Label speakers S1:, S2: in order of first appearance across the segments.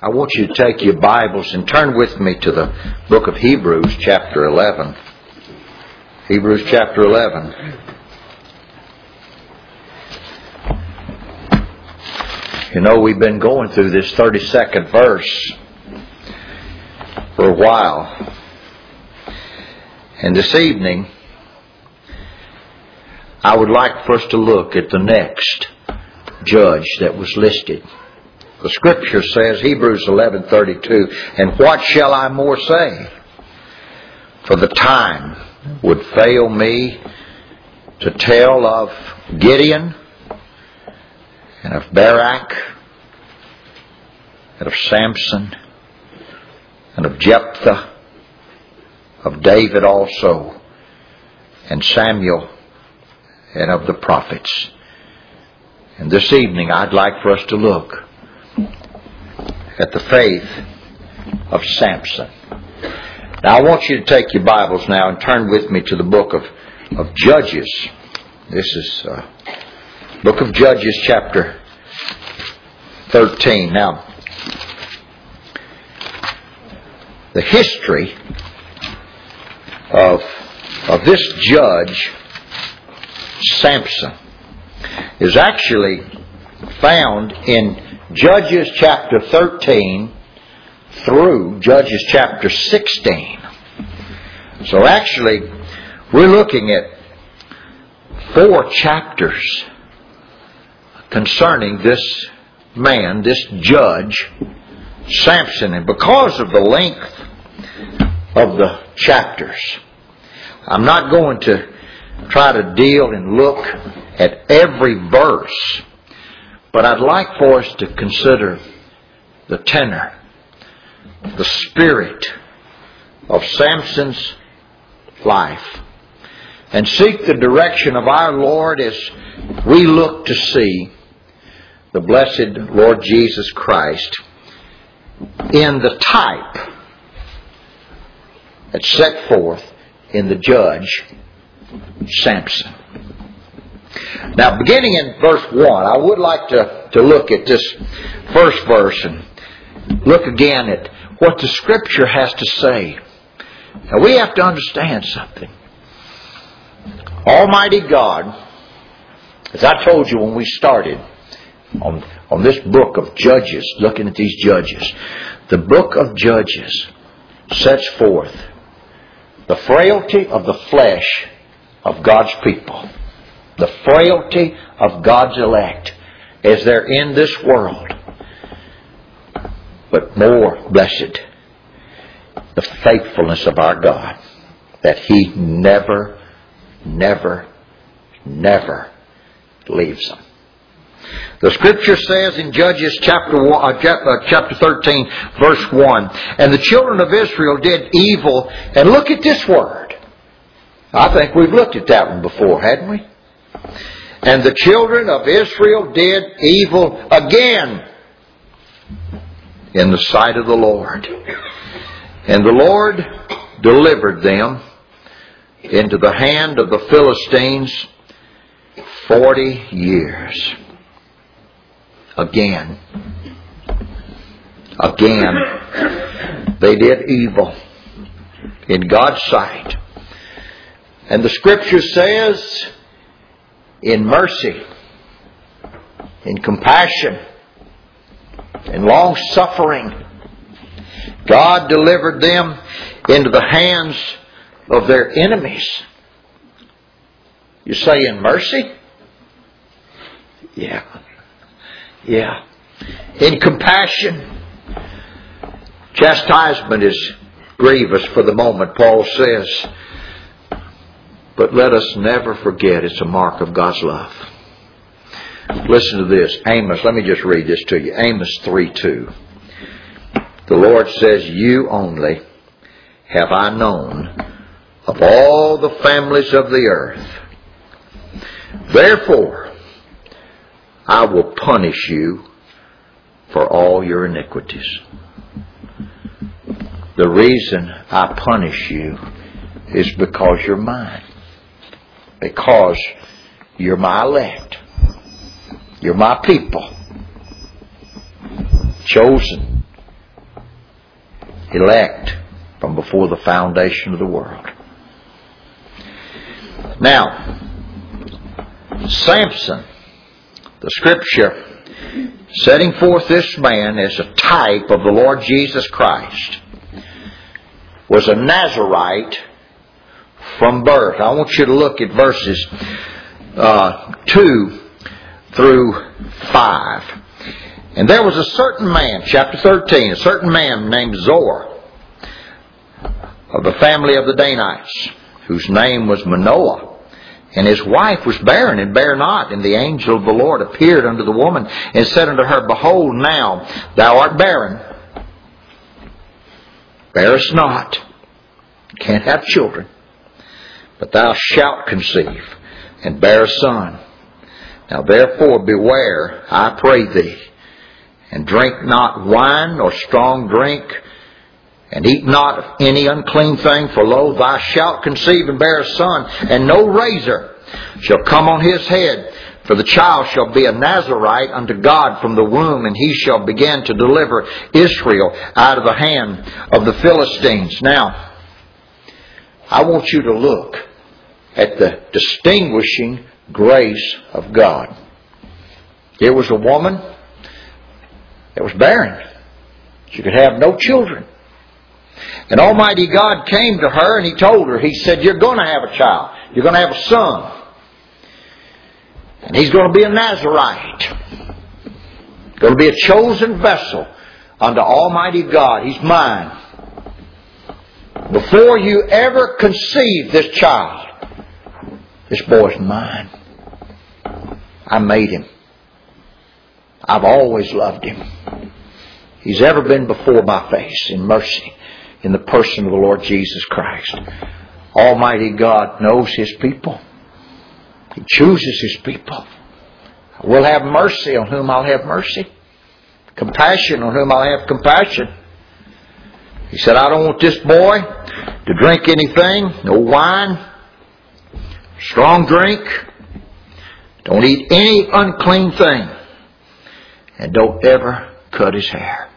S1: I want you to take your Bibles and turn with me to the book of Hebrews chapter 11. Hebrews chapter 11. You know, we've been going through this 32nd verse for a while. And this evening, I would like for us to look at the next judge that was listed. The Scripture says, Hebrews 11:32, "And what shall I more say? For the time would fail me to tell of Gideon, and of Barak, and of Samson, and of Jephthah, of David also, and Samuel, and of the prophets." And this evening I'd like for us to look at the faith of Samson. Now I want you to take your Bibles now and turn with me to the book of Judges. This is book of Judges chapter 13. Now, the history of this judge, Samson, is actually found in Judges chapter 13 through Judges chapter 16. So actually, we're looking at 4 chapters concerning this man, this judge, Samson. And because of the length of the chapters, I'm not going to try to deal and look at every verse, but I'd like for us to consider the tenor, the spirit of Samson's life, and seek the direction of our Lord as we look to see the blessed Lord Jesus Christ in the type that's set forth in the judge Samson. Now, beginning in verse 1, I would like to look at this first verse and look again at what the Scripture has to say. Now, we have to understand something. Almighty God, as I told you when we started on this book of Judges, looking at these judges, the book of Judges sets forth the frailty of the flesh of God's people, the frailty of God's elect as they're in this world. But more blessed, the faithfulness of our God, that He never, never, never leaves them. The Scripture says in Judges chapter 13, verse 1, "And the children of Israel did evil." And look at this word. I think we've looked at that one before, hadn't we? "And the children of Israel did evil again in the sight of the Lord. And the Lord delivered them into the hand of the Philistines 40 years. Again, they did evil in God's sight. And the Scripture says, in mercy, in compassion, in long suffering, God delivered them into the hands of their enemies." You say, in mercy? Yeah. In compassion. Chastisement is grievous for the moment, Paul says. But let us never forget it's a mark of God's love. Listen to this. Amos, let me just read this to you. Amos 3:2. The Lord says, "You only have I known of all the families of the earth. Therefore, I will punish you for all your iniquities." The reason I punish you is because you're mine. Because you're my elect. You're my people. Chosen elect from before the foundation of the world. Now, Samson, the Scripture setting forth this man as a type of the Lord Jesus Christ, was a Nazarite from birth. I want you to look at verses 2 through 5. And there was a certain man, chapter 13, a certain man named Zoar, of the family of the Danites, whose name was Manoah. And his wife was barren, and bare not. And the angel of the Lord appeared unto the woman, and said unto her, Behold, now thou art barren, bearest not, can't have children, but thou shalt conceive, and bear a son. Now therefore beware, I pray thee, and drink not wine nor strong drink, and eat not any unclean thing, for lo, thou shalt conceive and bear a son, and no razor shall come on his head, for the child shall be a Nazarite unto God from the womb, and he shall begin to deliver Israel out of the hand of the Philistines. Now, I want you to look at the distinguishing grace of God. Here was a woman that was barren. She could have no children. And Almighty God came to her and He told her, He said, you're going to have a child. You're going to have a son. And he's going to be a Nazarite. Going to be a chosen vessel unto Almighty God. He's mine. Before you ever conceive this child, this boy's mine. I made him. I've always loved him. He's ever been before my face in mercy, in the person of the Lord Jesus Christ. Almighty God knows His people. He chooses His people. I will have mercy on whom I'll have mercy. Compassion on whom I'll have compassion. He said, I don't want this boy to drink anything, no wine, strong drink. Don't eat any unclean thing. And don't ever cut his hair.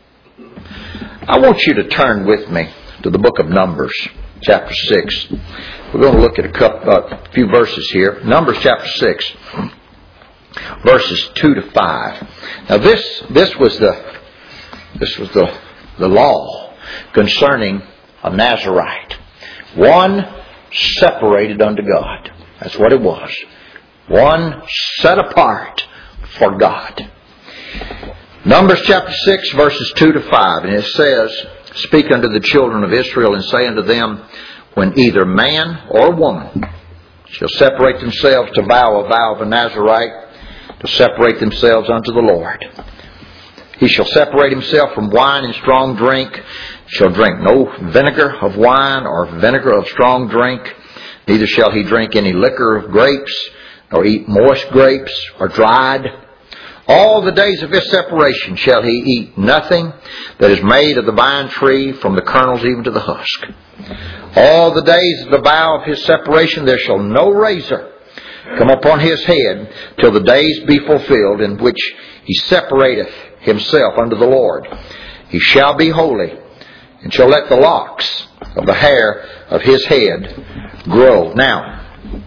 S1: I want you to turn with me to the book of Numbers, chapter 6. We're going to look at a few verses here. Numbers chapter 6, verses 2 to 5. Now this was the law concerning a Nazarite. One separated unto God. That's what it was. One set apart for God. Numbers chapter 6, verses 2 to 5. And it says, Speak unto the children of Israel, and say unto them, When either man or woman shall separate themselves to vow a vow of a Nazarite, to separate themselves unto the Lord. He shall separate himself from wine and strong drink, shall drink no vinegar of wine or vinegar of strong drink, neither shall he drink any liquor of grapes, nor eat moist grapes or dried. All the days of his separation shall he eat nothing that is made of the vine tree, from the kernels even to the husk. All the days of the vow of his separation there shall no razor come upon his head, till the days be fulfilled in which he separateth himself unto the Lord. He shall be holy, and shall let the locks of the hair of his head grow. Now,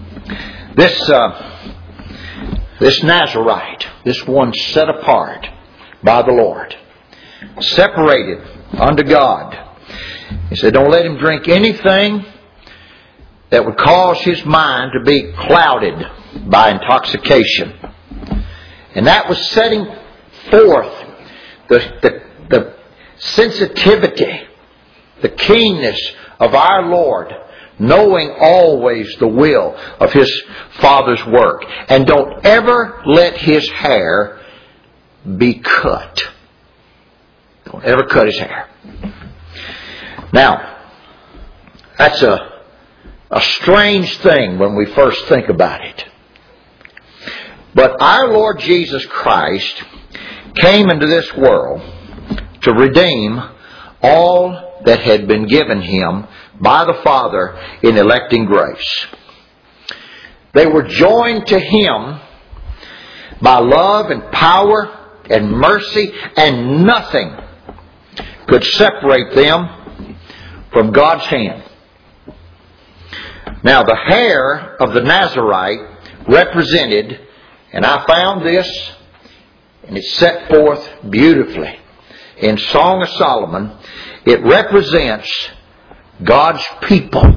S1: this Nazarite, this one set apart by the Lord, separated unto God. He said, don't let him drink anything that would cause his mind to be clouded by intoxication. And that was setting forth the sensitivity, the keenness of our Lord, knowing always the will of His Father's work. And don't ever let His hair be cut. Don't ever cut His hair. Now, that's a strange thing when we first think about it. But our Lord Jesus Christ came into this world to redeem all that had been given Him by the Father in electing grace. They were joined to Him by love and power and mercy, and nothing could separate them from God's hand. Now, the hair of the Nazarite represented, and I found this, and it's set forth beautifully in Song of Solomon, it represents God's people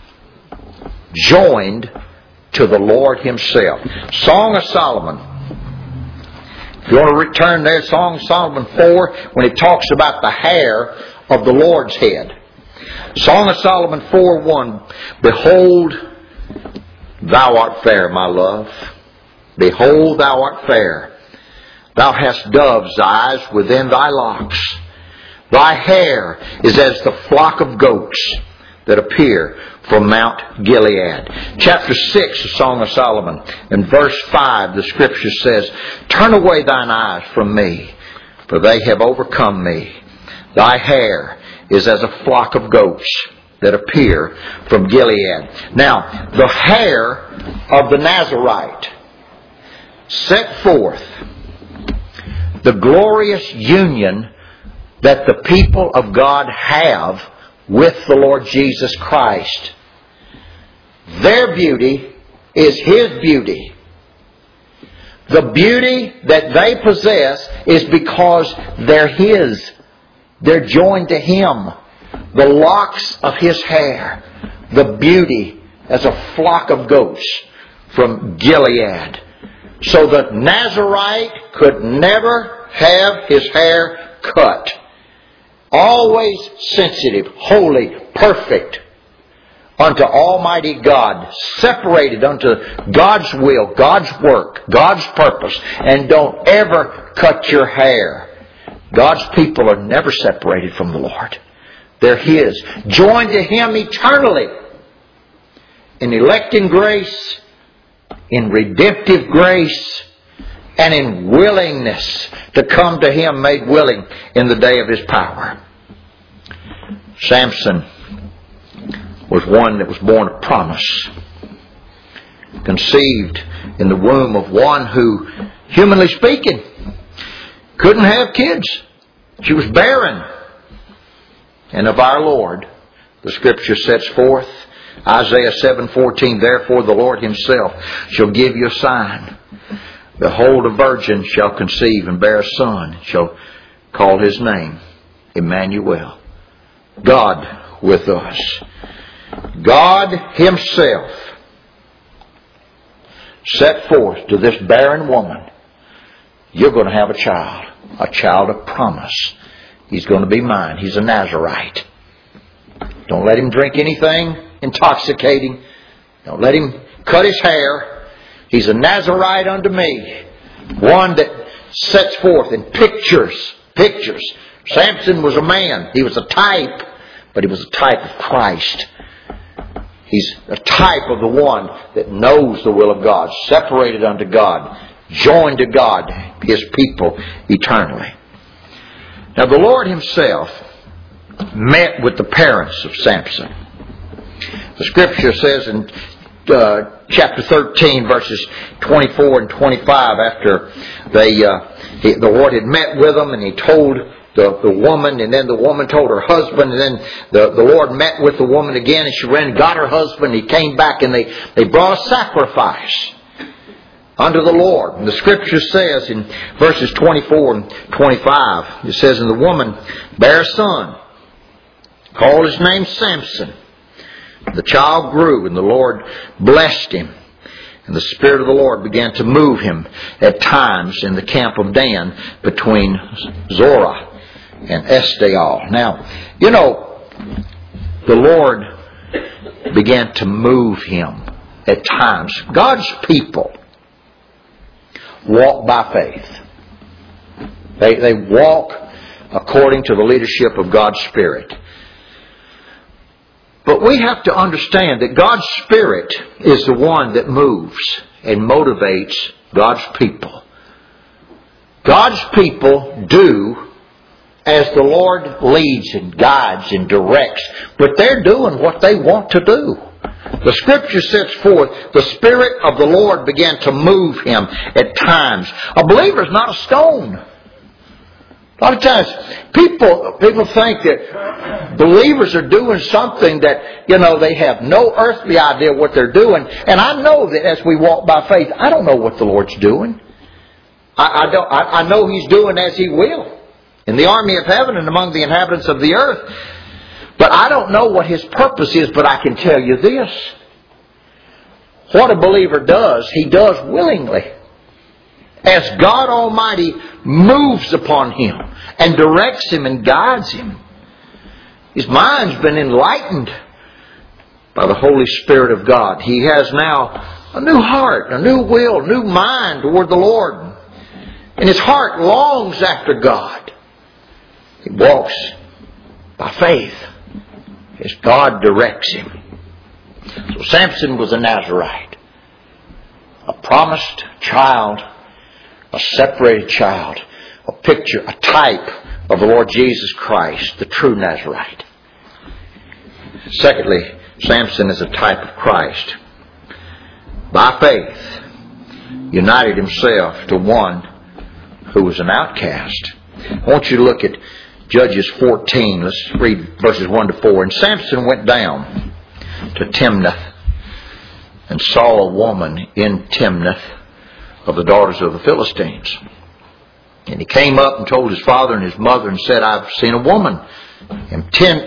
S1: joined to the Lord Himself. Song of Solomon. If you want to return there, Song of Solomon 4, when it talks about the hair of the Lord's head. Song of Solomon 4:1. Behold, thou art fair, my love. Behold, thou art fair. Thou hast dove's eyes within thy locks. Thy hair is as the flock of goats that appear from Mount Gilead. Chapter 6 of Song of Solomon, in verse 5, the Scripture says, Turn away thine eyes from me, for they have overcome me. Thy hair is as a flock of goats that appear from Gilead. Now, the hair of the Nazarite set forth the glorious union that the people of God have with the Lord Jesus Christ. Their beauty is His beauty. The beauty that they possess is because they're His. They're joined to Him. The locks of His hair. The beauty as a flock of goats from Gilead. So the Nazarite could never have his hair cut. Always sensitive, holy, perfect unto Almighty God. Separated unto God's will, God's work, God's purpose. And don't ever cut your hair. God's people are never separated from the Lord. They're His. Joined to Him eternally. In electing grace, in redemptive grace, and in willingness to come to Him made willing in the day of His power. Samson was one that was born of promise. Conceived in the womb of one who, humanly speaking, couldn't have kids. She was barren. And of our Lord, the Scripture sets forth, Isaiah 7:14, Therefore the Lord Himself shall give you a sign. Behold, a virgin shall conceive and bear a son, shall call his name Emmanuel. God with us. God Himself set forth to this barren woman, you're going to have a child of promise. He's going to be mine. He's a Nazarite. Don't let him drink anything intoxicating. Don't let him cut his hair. He's a Nazarite unto me. One that sets forth in pictures. Samson was a man. He was a type, but he was a type of Christ. He's a type of the one that knows the will of God, separated unto God, joined to God, His people eternally. Now the Lord Himself met with the parents of Samson. The Scripture says in chapter 13, verses 24 and 25, after the Lord had met with them and He told the woman, and then the woman told her husband, and then the Lord met with the woman again, and she ran and got her husband. He came back and they brought a sacrifice unto the Lord. And the Scripture says in verses 24 and 25, it says, And the woman bare a son, called his name Samson. The child grew, and the Lord blessed him. And the Spirit of the Lord began to move him at times in the camp of Dan between Zorah and Eshtaol. Now, you know, the Lord began to move him at times. God's people walk by faith. They walk according to the leadership of God's Spirit. But we have to understand that God's Spirit is the one that moves and motivates God's people. God's people do as the Lord leads and guides and directs, but they're doing what they want to do. The Scripture sets forth, the Spirit of the Lord began to move him at times. A believer is not a stone. A lot of times, people think that believers are doing something that, they have no earthly idea what they're doing. And I know that as we walk by faith, I don't know what the Lord's doing. I know He's doing as He will in the army of heaven and among the inhabitants of the earth. But I don't know what His purpose is, but I can tell you this. What a believer does, he does willingly. As God Almighty moves upon him and directs him and guides him. His mind's been enlightened by the Holy Spirit of God. He has now a new heart, a new will, new mind toward the Lord. And his heart longs after God. He walks by faith as God directs him. So Samson was a Nazarite, a promised child, a separated child, a picture, a type of the Lord Jesus Christ, the true Nazarite. Secondly, Samson is a type of Christ. By faith, united himself to one who was an outcast. I want you to look at Judges 14. Let's read verses 1 to 4. And Samson went down to Timnath and saw a woman in Timnath of the daughters of the Philistines. And he came up and told his father and his mother and said, I've seen a woman in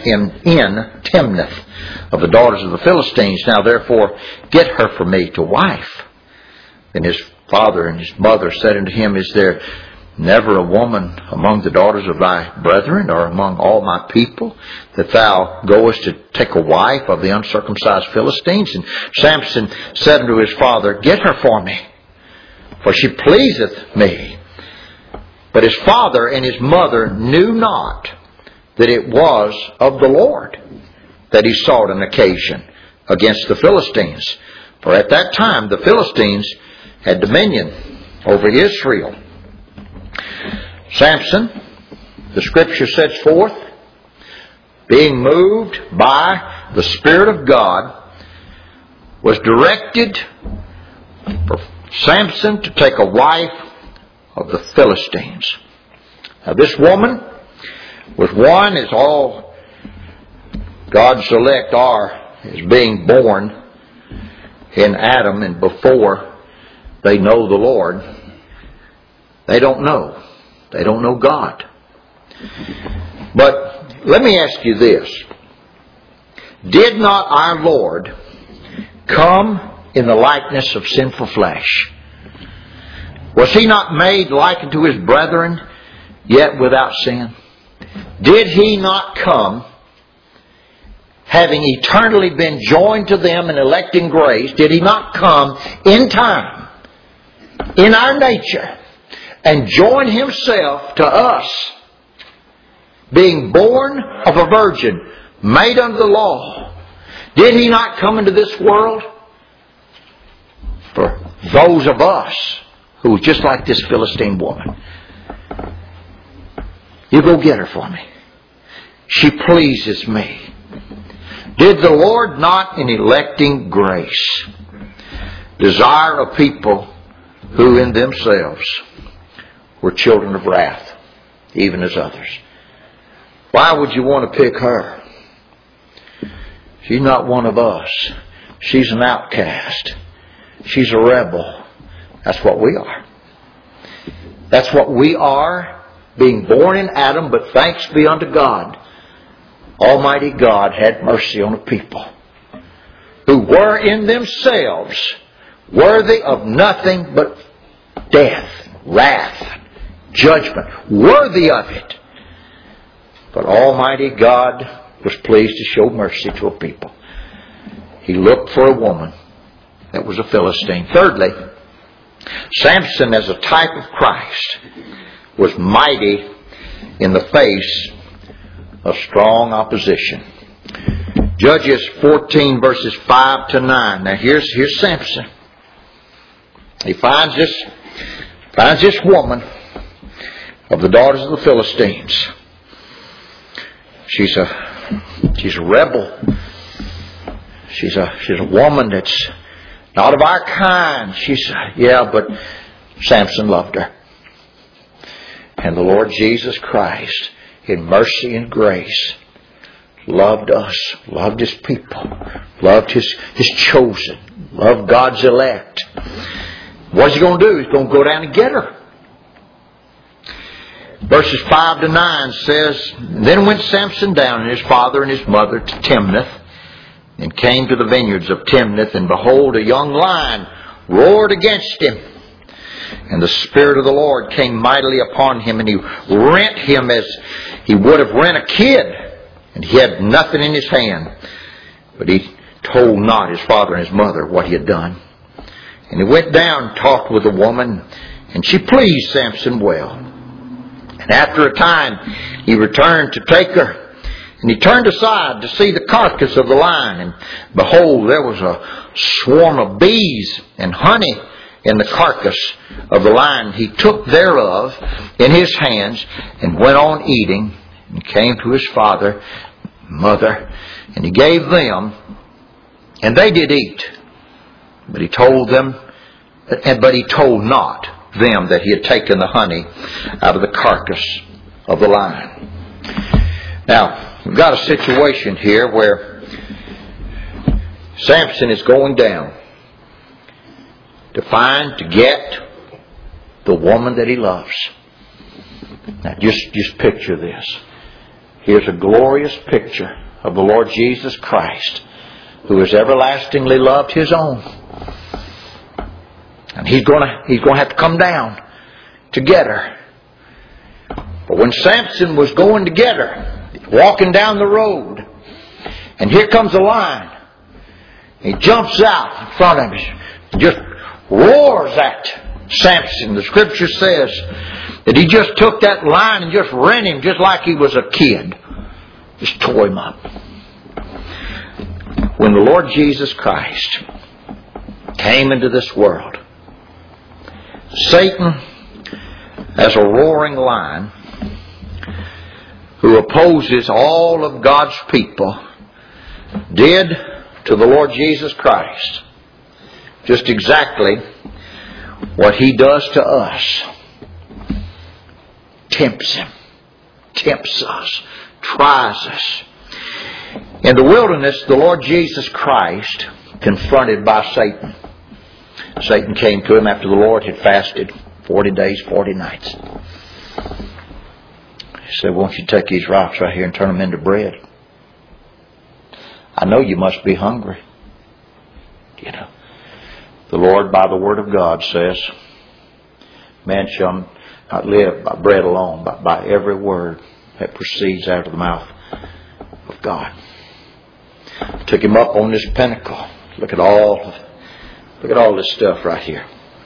S1: Timnath of the daughters of the Philistines. Now therefore get her for me to wife. Then his father and his mother said unto him, Is there never a woman among the daughters of thy brethren, or among all my people, that thou goest to take a wife of the uncircumcised Philistines? And Samson said unto his father, Get her for me, for she pleaseth me. But his father and his mother knew not that it was of the Lord that he sought an occasion against the Philistines. For at that time the Philistines had dominion over Israel. Samson, the Scripture sets forth, being moved by the Spirit of God, was directed for Samson to take a wife of the Philistines. Now this woman was one, as all God's elect are, as being born in Adam, and before they know the Lord, they don't know. They don't know God. But let me ask you this. Did not our Lord come in the likeness of sinful flesh? Was He not made like unto His brethren, yet without sin? Did He not come, having eternally been joined to them in electing grace, did He not come in time, in our nature, and join Himself to us, being born of a virgin, made under the law? Did He not come into this world for those of us who was just like this Philistine woman? You go get her for me. She pleases me. Did the Lord not, in electing grace, desire a people who in themselves were children of wrath, even as others? Why would you want to pick her? She's not one of us. She's an outcast. She's a rebel. That's what we are. That's what we are, being born in Adam, but thanks be unto God, Almighty God had mercy on a people who were in themselves worthy of nothing but death, wrath, judgment, worthy of it. But Almighty God was pleased to show mercy to a people. He looked for a woman that was a Philistine. Thirdly, Samson, as a type of Christ, was mighty in the face of strong opposition. Judges 14 verses 5 to 9. Now here's Samson. He finds this woman of the daughters of the Philistines. She's a rebel. She's a woman that's not of our kind. But Samson loved her. And the Lord Jesus Christ, in mercy and grace, loved us, loved His people, loved His chosen, loved God's elect. What's He going to do? He's going to go down and get her. Verses 5 to 9 says, Then went Samson down and his father and his mother to Timnath, and came to the vineyards of Timnath, and behold, a young lion roared against him. And the Spirit of the Lord came mightily upon him, and He rent him as He would have rent a kid. And he had nothing in his hand. But he told not his father and his mother what he had done. And he went down and talked with the woman, and she pleased Samson well. And after a time he returned to take her. And he turned aside to see the carcass of the lion. And behold, there was a swarm of bees and honey in the carcass of the lion. He took thereof in his hands and went on eating, and came to his father, mother, and he gave them, and they did eat. But he told not them that he had taken the honey out of the carcass of the lion. Now, we've got a situation here where Samson is going down to get the woman that he loves. Now, just picture this. Here's a glorious picture of the Lord Jesus Christ, who has everlastingly loved His own. And He's going to have to come down to get her. But when Samson was going to get her, walking down the road, and here comes a lion. He jumps out in front of him, just roars at Samson. The Scripture says that he just took that lion and just rent him just like he was a kid. Just tore him up. When the Lord Jesus Christ came into this world, Satan, as a roaring lion who opposes all of God's people, did to the Lord Jesus Christ just exactly what he does to us. Tempts Him. Tempts us. Tries us. In the wilderness, the Lord Jesus Christ, confronted by Satan. Satan came to Him after the Lord had fasted 40 days, 40 nights. He said, "Won't you take these rocks right here and turn them into bread? I know you must be hungry." You know, the Lord, by the Word of God, says, "Man shall not live by bread alone, but by every word that proceeds out of the mouth of God." Took Him up on this pinnacle. Look at all this stuff right here.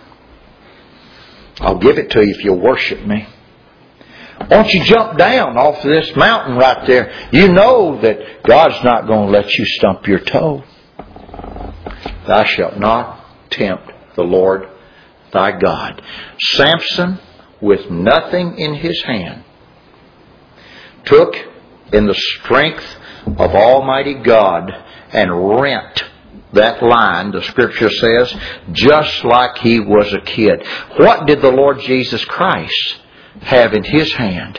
S1: I'll give it to you if you'll worship me. Won't you jump down off of this mountain right there? You know that God's not going to let you stump your toe. Thou shalt not tempt the Lord thy God. Samson, with nothing in his hand, took in the strength of Almighty God and rent that lion, the Scripture says, just like he was a kid. What did the Lord Jesus Christ have in His hand?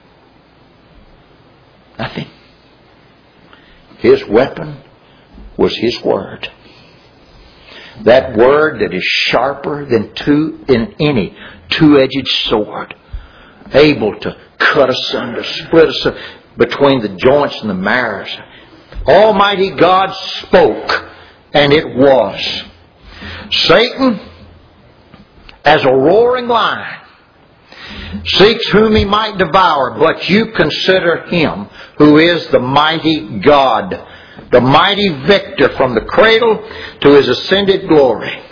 S1: Nothing. His weapon was His Word. That Word that is sharper than any two-edged sword, able to cut asunder, split asunder between the joints and the marrows. Almighty God spoke, and it was. Satan, as a roaring lion, seeks whom he might devour, but you consider Him who is the mighty God, the mighty victor from the cradle to His ascended glory.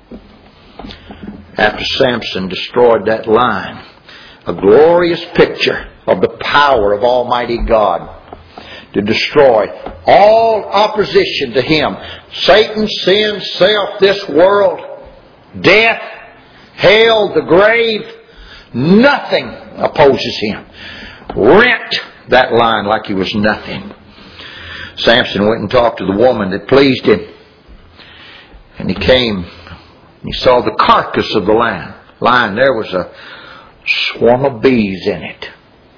S1: After Samson destroyed that lion, a glorious picture of the power of Almighty God to destroy all opposition to Him. Satan, sin, self, this world, death, hell, the grave, nothing opposes Him. Rent that lion like he was nothing. Samson went and talked to the woman that pleased him. And he came and he saw the carcass of the lion. There was a swarm of bees in it.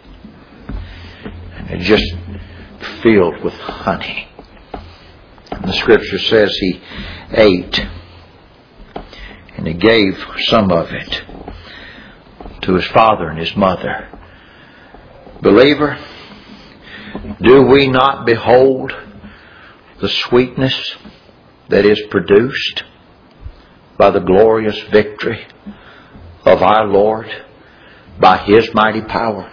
S1: And it just filled with honey. And the Scripture says he ate, and he gave some of it to his father and his mother. Believer, do we not behold the sweetness that is produced by the glorious victory of our Lord, by His mighty power,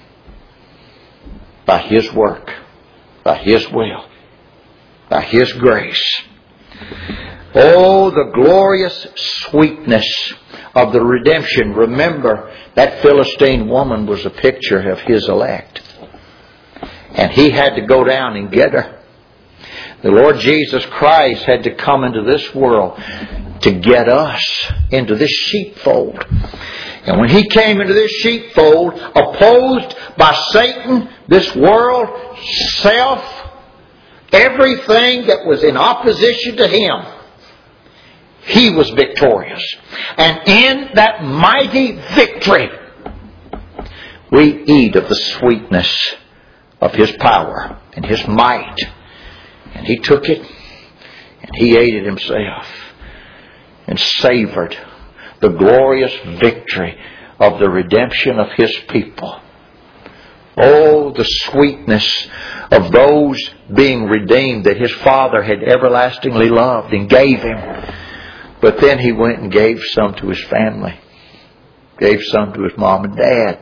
S1: by His work, by His will, by His grace? Oh, the glorious sweetness of the redemption. Remember, that Philistine woman was a picture of His elect. And He had to go down and get her. The Lord Jesus Christ had to come into this world to get us into this sheepfold. And when He came into this sheepfold, opposed by Satan, this world, self, everything that was in opposition to Him, He was victorious. And in that mighty victory, we eat of the sweetness of His power and His might. And He took it and He ate it Himself and savored the glorious victory of the redemption of His people. Oh, the sweetness of those being redeemed that His Father had everlastingly loved and gave Him. But then He went and gave some to His family. Gave some to His mom and dad.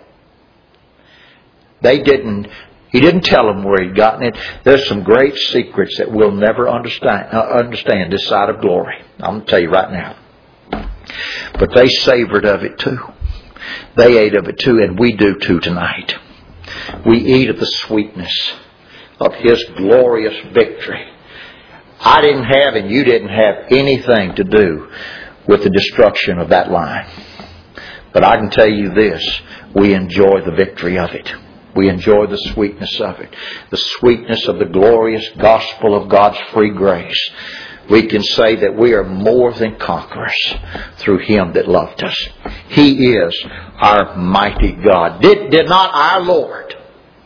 S1: He didn't tell them where He'd gotten it. There's some great secrets that we'll never understand this side of glory. I'm going to tell you right now. But they savored of it too. They ate of it too, and we do too tonight. We eat of the sweetness of His glorious victory. I didn't have and you didn't have anything to do with the destruction of that line. But I can tell you this, we enjoy the victory of it. We enjoy the sweetness of it. The sweetness of the glorious gospel of God's free grace. We can say that we are more than conquerors through Him that loved us. He is our mighty God. Did not our Lord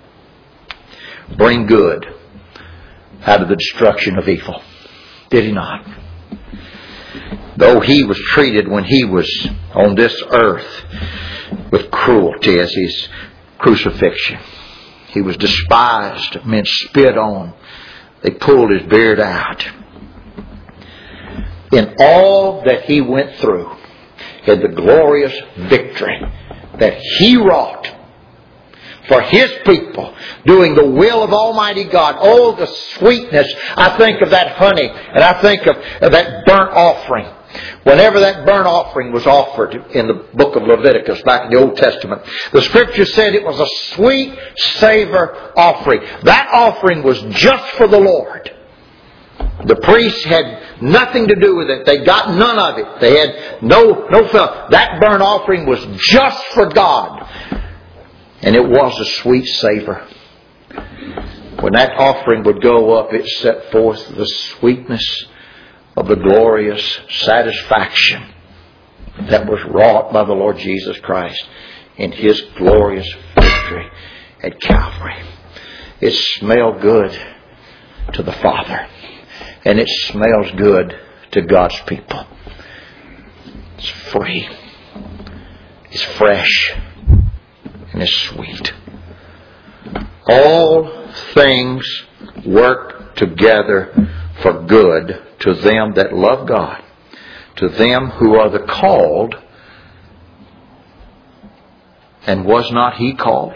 S1: bring good out of the destruction of evil? Did He not? Though He was treated when He was on this earth with cruelty as His crucifixion. He was despised, men spit on. They pulled His beard out. In all that He went through, in the glorious victory that He wrought for His people, doing the will of Almighty God. Oh, the sweetness. I think of that honey, and I think of that burnt offering. Whenever that burnt offering was offered in the book of Leviticus, back in the Old Testament, the Scripture said it was a sweet savor offering. That offering was just for the Lord. The priests had nothing to do with it. They got none of it. They had no fellowship. That burnt offering was just for God. And it was a sweet savor. When that offering would go up, it set forth the sweetness of the glorious satisfaction that was wrought by the Lord Jesus Christ in His glorious victory at Calvary. It smelled good to the Father. And it smells good to God's people. It's free. It's fresh. And it's sweet. All things work together for good to them that love God, to them who are the called. And was not He called?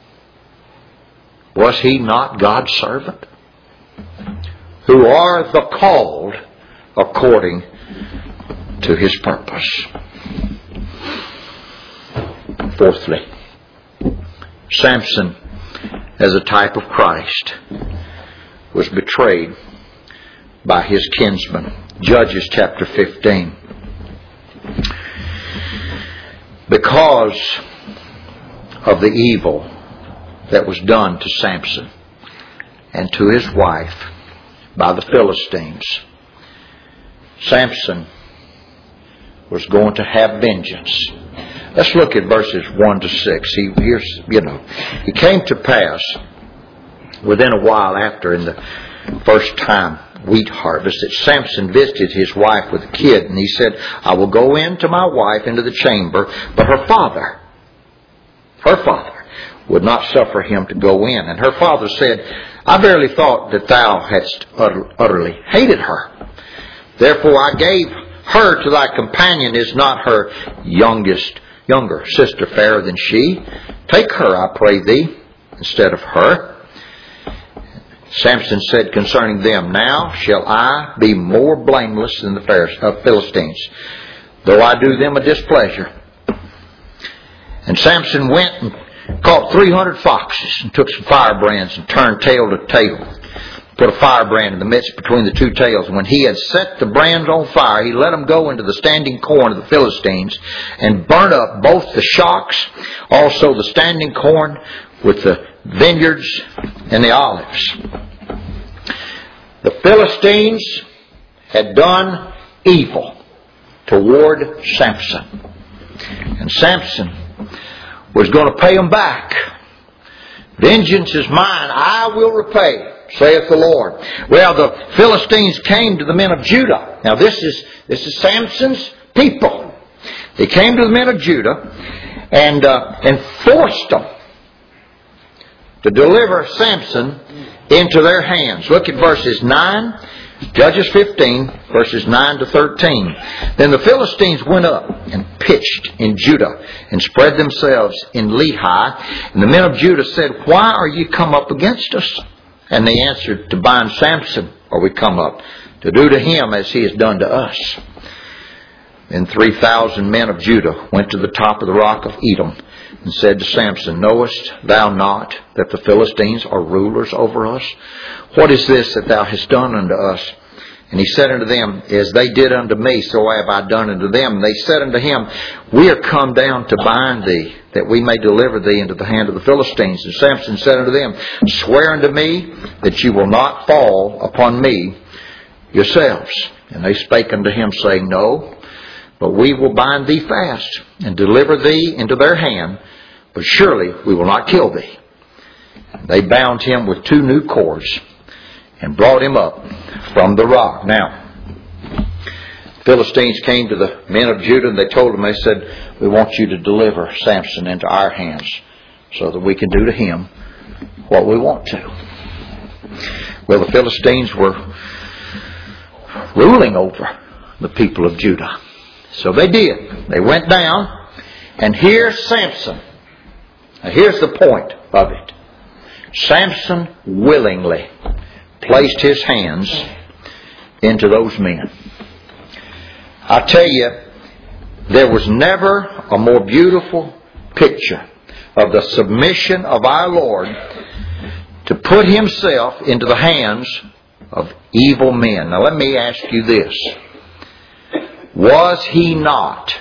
S1: Was He not God's servant? Who are the called according to His purpose. Fourthly, Samson, as a type of Christ, was betrayed by his kinsman. Judges chapter 15. Because of the evil that was done to Samson and to his wife by the Philistines, Samson was going to have vengeance. Let's look at verses 1 to 6. It came to pass within a while after, in the first time wheat harvest, that Samson visited his wife with a kid, and he said, I will go in to my wife into the chamber, but her father would not suffer him to go in. And her father said, I verily thought that thou hadst utterly hated her. Therefore I gave her to thy companion. Is not her younger sister fairer than she? Take her, I pray thee, instead of her. Samson said concerning them, Now shall I be more blameless than the Philistines, though I do them a displeasure. And Samson went and caught 300 foxes and took some firebrands and turned tail to tail. Put a firebrand in the midst between the two tails. When he had set the brands on fire, he let them go into the standing corn of the Philistines and burnt up both the shocks, also the standing corn with the vineyards and the olives. The Philistines had done evil toward Samson. And Samson was going to pay them back. Vengeance is mine, I will repay, saith the Lord. Well, the Philistines came to the men of Judah. Now this is Samson's people. They came to the men of Judah and forced them to deliver Samson into their hands. Look at verses 9, Judges 15, verses 9 to 13. Then the Philistines went up and pitched in Judah and spread themselves in Lehi. And the men of Judah said, Why are ye come up against us? And they answered, To bind Samson are we come up, to do to him as he has done to us. Then 3,000 men of Judah went to the top of the rock of Edom and said to Samson, Knowest thou not that the Philistines are rulers over us? What is this that thou hast done unto us? And he said unto them, As they did unto me, so have I done unto them. And they said unto him, We are come down to bind thee, that we may deliver thee into the hand of the Philistines. And Samson said unto them, Swear unto me that you will not fall upon me yourselves. And they spake unto him, saying, No, but we will bind thee fast, and deliver thee into their hand, but surely we will not kill thee. They bound him with 2 new cords, and brought him up from the rock. Now, Philistines came to the men of Judah, and they told them, they said, We want you to deliver Samson into our hands, so that we can do to him what we want to. Well, the Philistines were ruling over the people of Judah. So they did. They went down, and here's Samson. Now here's the point of it. Samson willingly placed his hands into those men. I tell you, there was never a more beautiful picture of the submission of our Lord to put himself into the hands of evil men. Now let me ask you this. Was he not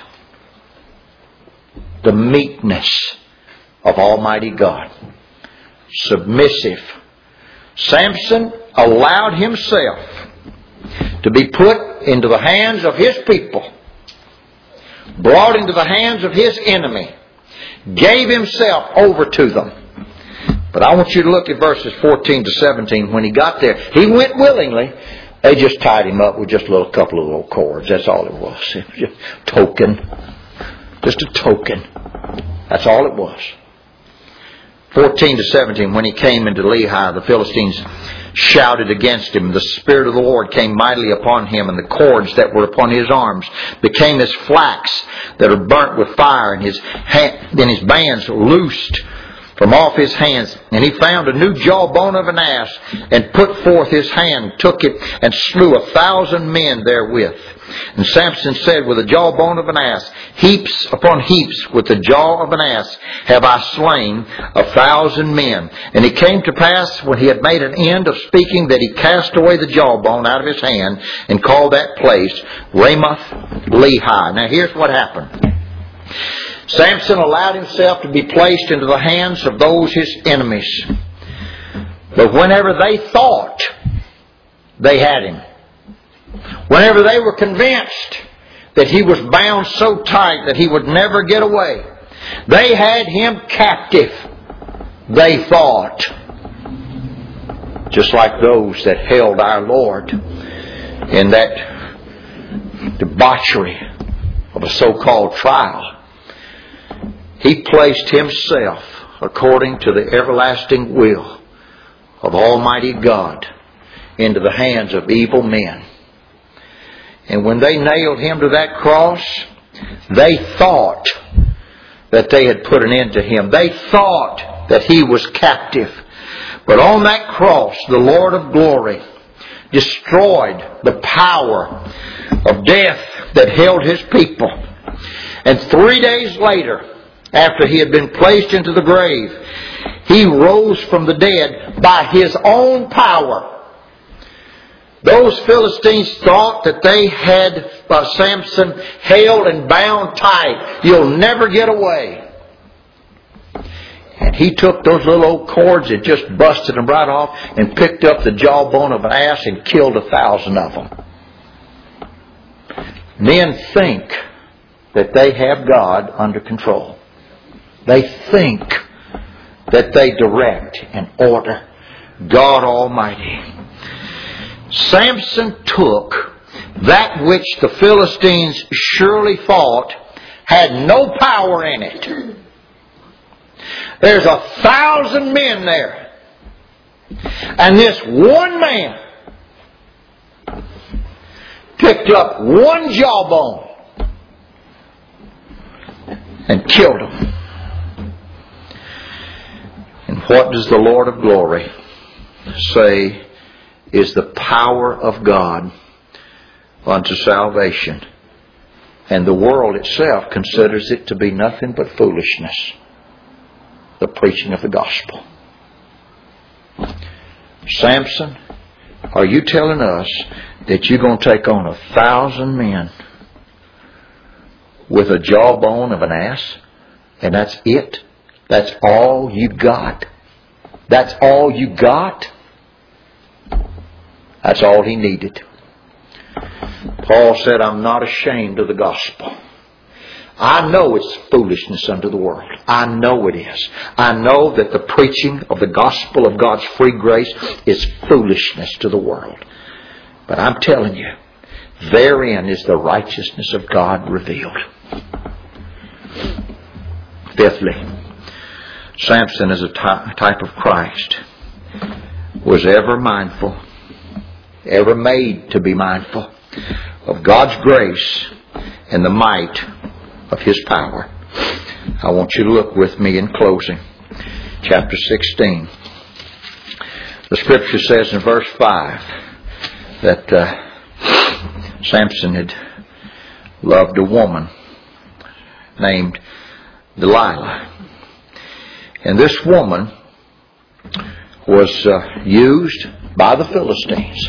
S1: the meekness of Almighty God? Submissive. Samson allowed himself to be put into the hands of his people, brought into the hands of his enemy, gave himself over to them. But I want you to look at verses 14 to 17. When he got there, he went willingly. They just tied him up with just a couple of little cords. That's all it was. It was just a token. Just a token. That's all it was. 14 to 17. When he came into Lehi, the Philistines shouted against him. The Spirit of the Lord came mightily upon him, and the cords that were upon his arms became as flax that are burnt with fire, and his bands loosed from off his hands. And he found a new jawbone of an ass, and put forth his hand, took it, and slew 1,000 men therewith. And Samson said, With the jawbone of an ass, heaps upon heaps with the jaw of an ass, have I slain 1,000 men. And it came to pass, when he had made an end of speaking, that he cast away the jawbone out of his hand, and called that place Ramoth Lehi. Now here's what happened. Samson allowed himself to be placed into the hands of those his enemies. But whenever they thought they had him, whenever they were convinced that he was bound so tight that he would never get away. They had him captive, they thought. Just like those that held our Lord in that debauchery of a so-called trial. He placed himself according to the everlasting will of Almighty God into the hands of evil men. And when they nailed him to that cross, they thought that they had put an end to him. They thought that he was captive. But on that cross, the Lord of glory destroyed the power of death that held his people. And 3 days later, after he had been placed into the grave, he rose from the dead by his own power. Those Philistines thought that they had Samson held and bound tight. You'll never get away. And he took those little old cords and just busted them right off and picked up the jawbone of an ass and killed 1,000 of them. Men think that they have God under control. They think that they direct and order God Almighty. Samson took that which the Philistines surely thought had no power in it. There's 1,000 men there. And this one man picked up one jawbone and killed him. And what does the Lord of glory say is the power of God unto salvation? And the world itself considers it to be nothing but foolishness. The preaching of the gospel. Samson, are you telling us that you're going to take on 1,000 men with a jawbone of an ass? And that's it? That's all you got? That's all you got? That's all he needed. Paul said, I'm not ashamed of the gospel. I know it's foolishness unto the world. I know it is. I know that the preaching of the gospel of God's free grace is foolishness to the world. But I'm telling you, therein is the righteousness of God revealed. Fifthly, Samson is a type of Christ. Was ever mindful, ever made to be mindful of God's grace and the might of His power. I want you to look with me in closing. Chapter 16. The Scripture says in verse 5 that Samson had loved a woman named Delilah. And this woman was used by the Philistines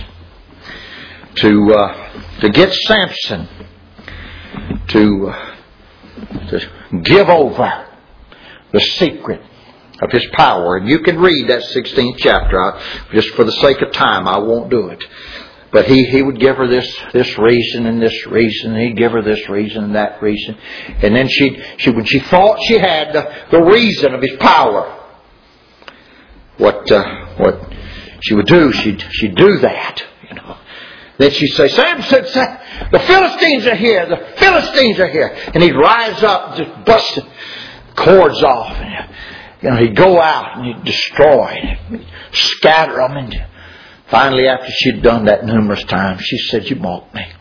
S1: to get Samson to give over the secret of his power. And you can read that 16th chapter. Just for the sake of time, I won't do it. But he would give her this reason and this reason, and he'd give her this reason and that reason. And then when she thought she had the reason of his power, what she would do, she'd do that, you know. Then she'd say, Samson, the Philistines are here, the Philistines are here. And he'd rise up, just bust the cords off. And, you know, he'd go out and he'd destroy, he'd scatter them. And finally, after she'd done that numerous times, she said, you mocked me.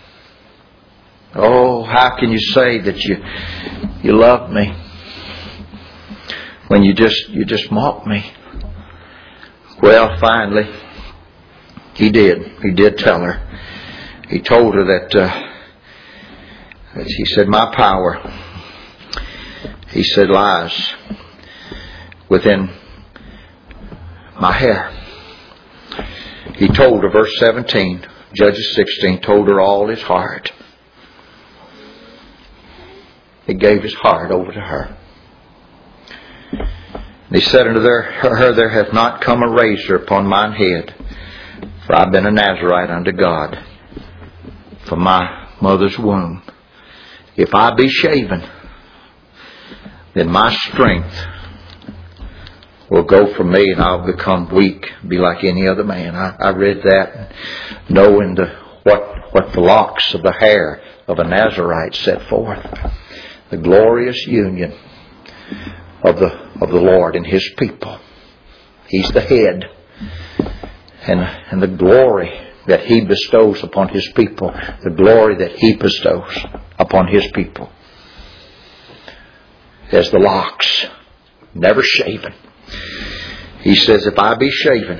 S1: Oh, how can you say that you love me when you just mocked me? Well, finally, he did. He did tell her. He told her that he said, my power, he said, lies within my hair. He told her, verse 17, Judges 16, told her all his heart. He gave his heart over to her. And he said unto her, there hath not come a razor upon mine head, for I've been a Nazarite unto God from my mother's womb. if I be shaven, then my strength will go from me and I'll become weak, be like any other man. I read that knowing what the locks of the hair of a Nazarite set forth. The glorious union of the Lord and His people. He's the head. And the glory that He bestows upon His people, the glory that He bestows upon His people, as the locks, never shaven. He says, if I be shaven,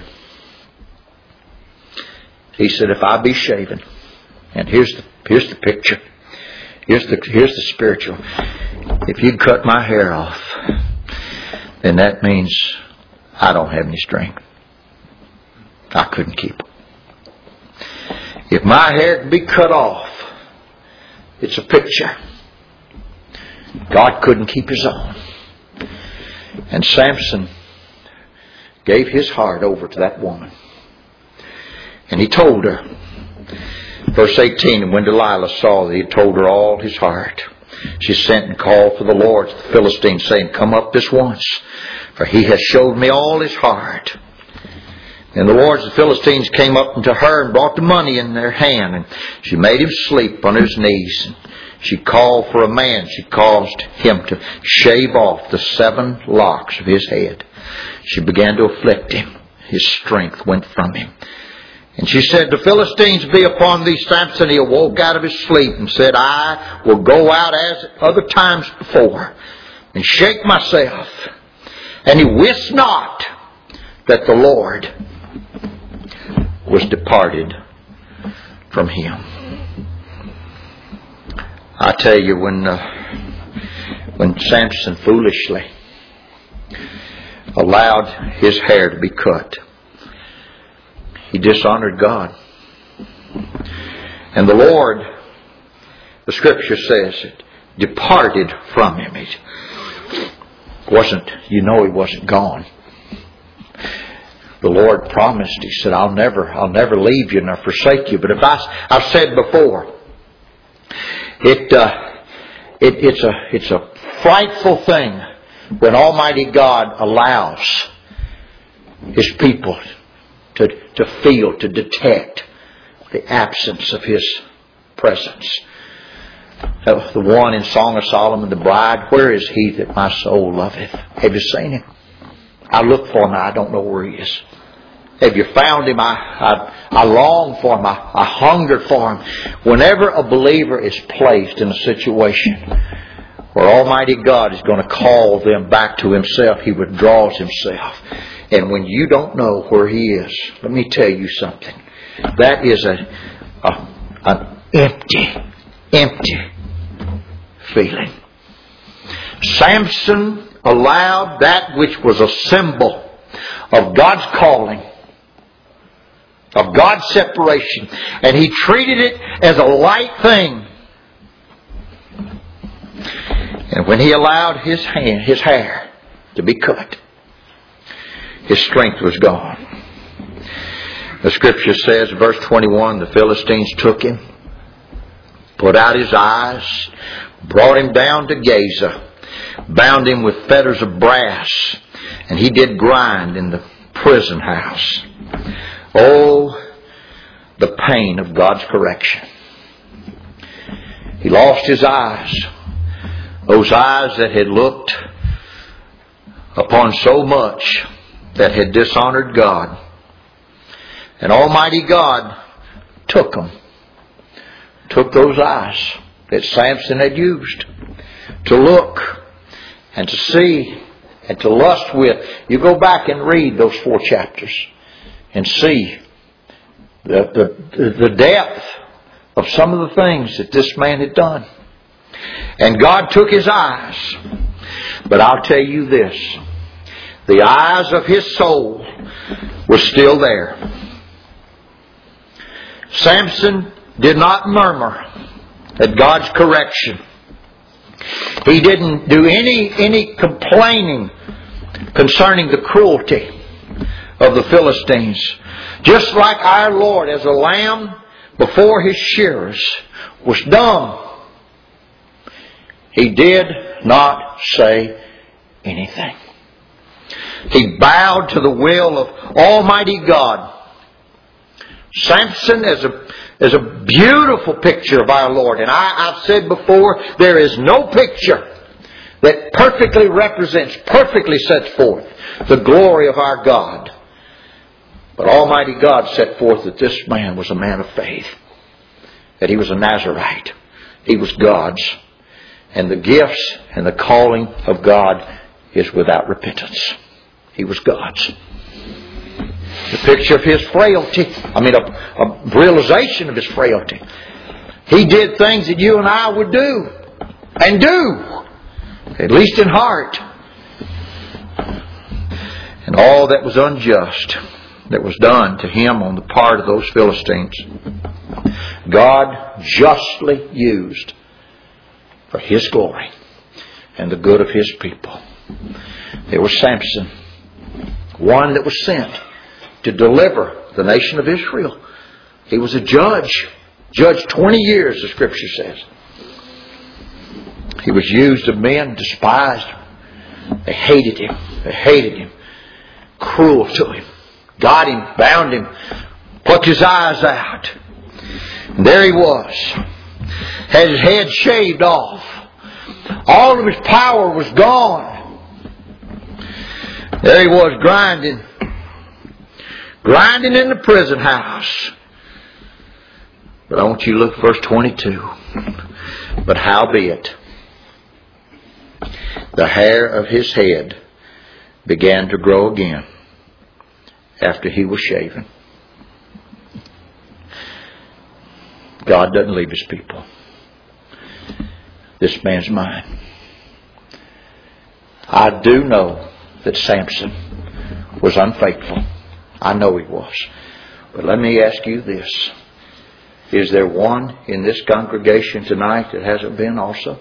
S1: He said, if I be shaven, and here's the picture, here's the spiritual. If you cut my hair off, then that means I don't have any strength. I couldn't keep it. If my hair could be cut off, it's a picture. God couldn't keep His own. And Samson gave his heart over to that woman. And he told her, verse 18, and when Delilah saw that he had told her all his heart, she sent and called for the lords of the Philistines, saying, come up this once, for he has showed me all his heart. And the lords of the Philistines came up unto her and brought the money in their hand, and she made him sleep on his knees. She called for a man. She caused him to shave off the 7 locks of his head. She began to afflict him. His strength went from him. And she said, the Philistines be upon thee, Samson. He awoke out of his sleep and said, I will go out as other times before and shake myself. And he wist not that the Lord was departed from him. I tell you, when Samson foolishly allowed his hair to be cut, he dishonored God. And the Lord, the Scripture says, it departed from him. He wasn't gone. The Lord promised, He said, I'll never leave you nor forsake you. But if I've said before, it's a frightful thing when Almighty God allows His people to feel, to detect the absence of His presence. The one in Song of Solomon, the bride, where is He that my soul loveth? Have you seen Him? I look for Him, I don't know where He is. Have you found Him? I long for Him. I hunger for Him. Whenever a believer is placed in a situation where Almighty God is going to call them back to Himself, He withdraws Himself. And when you don't know where He is, let me tell you something. That is an empty feeling. Samson allowed that which was a symbol of God's calling, of God's separation, and he treated it as a light thing. And when he allowed his hair to be cut, his strength was gone. The Scripture says, verse 21, the Philistines took him, put out his eyes, brought him down to Gaza, bound him with fetters of brass, and he did grind in the prison house. Oh, the pain of God's correction. He lost his eyes. Those eyes that had looked upon so much that had dishonored God. And Almighty God took them. Took those eyes that Samson had used to look and to see and to lust with. You go back and read those 4 chapters and see the depth of some of the things that this man had done. And God took his eyes. But I'll tell you this. The eyes of his soul were still there. Samson did not murmur at God's correction. He didn't do any complaining concerning the cruelty of the Philistines. Just like our Lord, as a lamb before his shearers, was dumb He did not say anything. He bowed to the will of Almighty God. Samson is a beautiful picture of our Lord. And I've said before, there is no picture that perfectly represents, perfectly sets forth the glory of our God. But Almighty God set forth that this man was a man of faith. That he was a Nazarite. He was God's. And the gifts and the calling of God is without repentance. He was God's. The picture of his frailty. A realization of his frailty. He did things that you and I would do. And do. At least in heart. And all that was unjust that was done to him on the part of those Philistines, God justly used for His glory and the good of His people. There was Samson, one that was sent to deliver the nation of Israel. He was a judge. Judged 20 years, the Scripture says. He was used of men, despised him. They hated him. They hated him. Cruel to him. Got him, bound him, plucked his eyes out. And there he was. Had his head shaved off. All of his power was gone. There he was grinding. Grinding in the prison house. But I want you to look at verse 22. But howbeit, the hair of his head began to grow again after he was shaven. God doesn't leave His people. This man's mine. I do know that Samson was unfaithful. I know he was. But let me ask you this. Is there one in this congregation tonight that hasn't been also?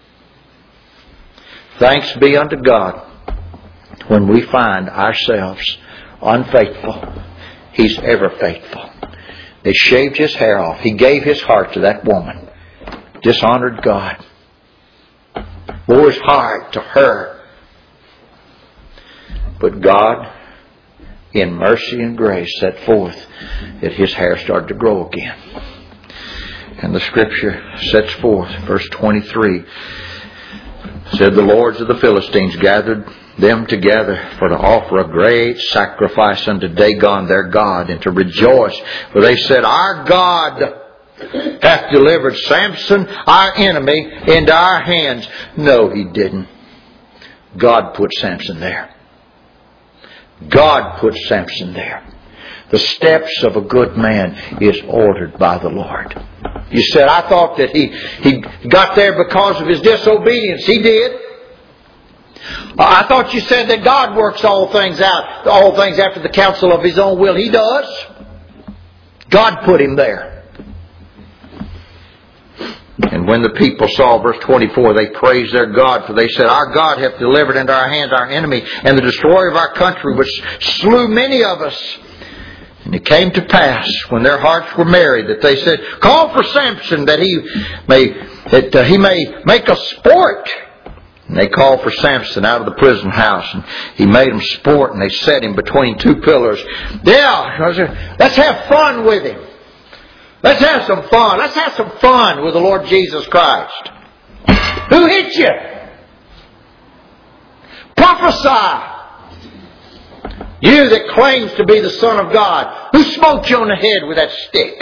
S1: Thanks be unto God when we find ourselves unfaithful. He's ever faithful. They shaved his hair off. He gave his heart to that woman. Dishonored God. Bore his heart to her. But God, in mercy and grace, set forth that his hair started to grow again. And the Scripture sets forth, verse 23, said the lords of the Philistines gathered them together for to offer a great sacrifice unto Dagon their God, and to rejoice. For they said, our God hath delivered Samson, our enemy, into our hands. No, he didn't. God put Samson there. God put Samson there. The steps of a good man is ordered by the Lord. You said, I thought that he got there because of his disobedience. He did. I thought you said that God works all things out, all things after the counsel of His own will. He does. God put him there. And when the people saw, verse 24, they praised their God, for they said, our God hath delivered into our hands our enemy, and the destroyer of our country, which slew many of us. And it came to pass, when their hearts were merry, that they said, call for Samson, that he may make us sport. And they called for Samson out of the prison house, and he made them sport, and they set him between two pillars. Yeah, let's have fun with him. Let's have some fun. Let's have some fun with the Lord Jesus Christ. Who hit you? Prophesy. You that claims to be the Son of God. Who smoked you on the head with that stick?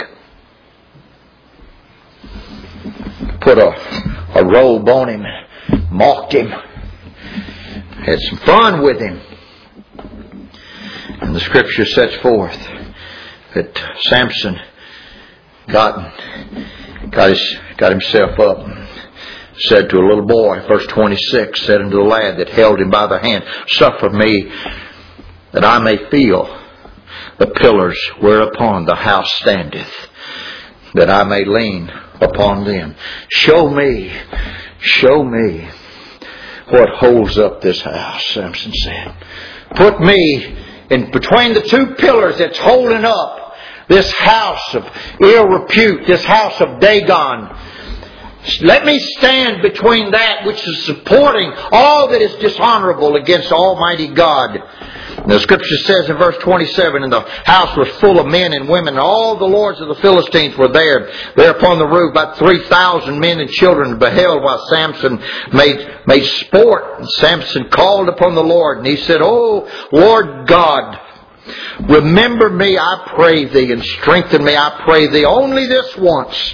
S1: Put a robe on him. Mocked him. Had some fun with him. And the Scripture sets forth that Samson got himself up and said to a little boy, verse 26, said unto the lad that held him by the hand, suffer me that I may feel the pillars whereupon the house standeth, that I may lean upon them. Show me what holds up this house, Samson said. Put me in between the two pillars that's holding up this house of ill repute, this house of Dagon. Let me stand between that which is supporting all that is dishonorable against Almighty God. The Scripture says in verse 27, and the house was full of men and women, and all the lords of the Philistines were there. There upon the roof, about 3,000 men and children beheld while Samson made sport. And Samson called upon the Lord, and he said, "O Lord God, remember me, I pray Thee, and strengthen me, I pray Thee, only this once.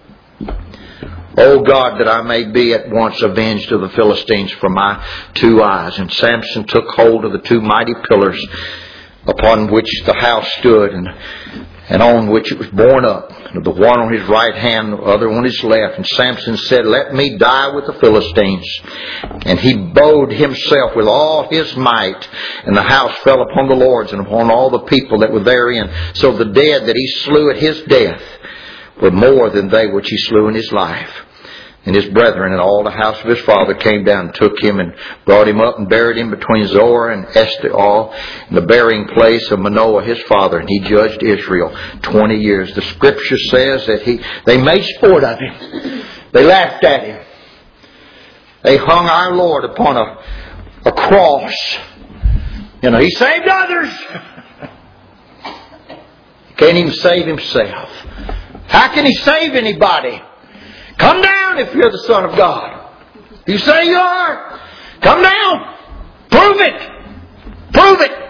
S1: O God, that I may be at once avenged of the Philistines from my 2 eyes." And Samson took hold of the 2 mighty pillars upon which the house stood, and on which it was borne up, the one on his right hand, the other on his left. And Samson said, "Let me die with the Philistines." And he bowed himself with all his might, and the house fell upon the lords and upon all the people that were therein. So the dead that he slew at his death were more than they which he slew in his life. And his brethren and all the house of his father came down and took him and brought him up and buried him between Zorah and Eshtaol in the burying place of Manoah his father. And he judged Israel 20 years. The Scripture says that they made sport of him. They laughed at him. They hung our Lord upon a cross. You know, He saved others. He can't even save Himself. How can He save anybody? Come down if you're the Son of God. You say you are. Come down. Prove it. Prove it.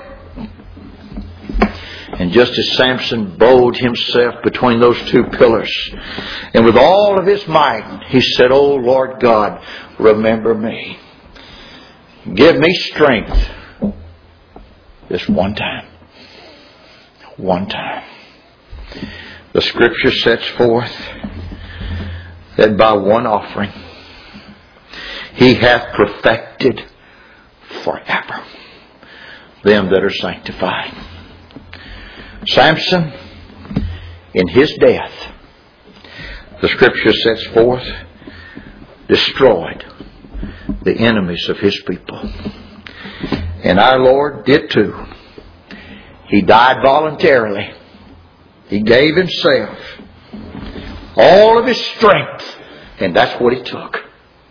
S1: And just as Samson bowed himself between those 2 pillars, and with all of his might, he said, "O Lord God, remember me. Give me strength this one time." One time. The Scripture sets forth that by one offering He hath perfected forever them that are sanctified. Samson, in his death, the Scripture sets forth, destroyed the enemies of his people. And our Lord did too. He died voluntarily. He gave Himself, all of His strength, and that's what He took.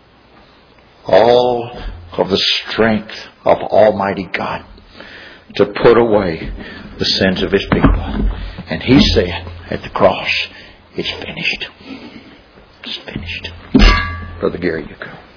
S1: All of the strength of Almighty God to put away the sins of His people. And He said at the cross, "It's finished." It's finished. Brother Gary, you go.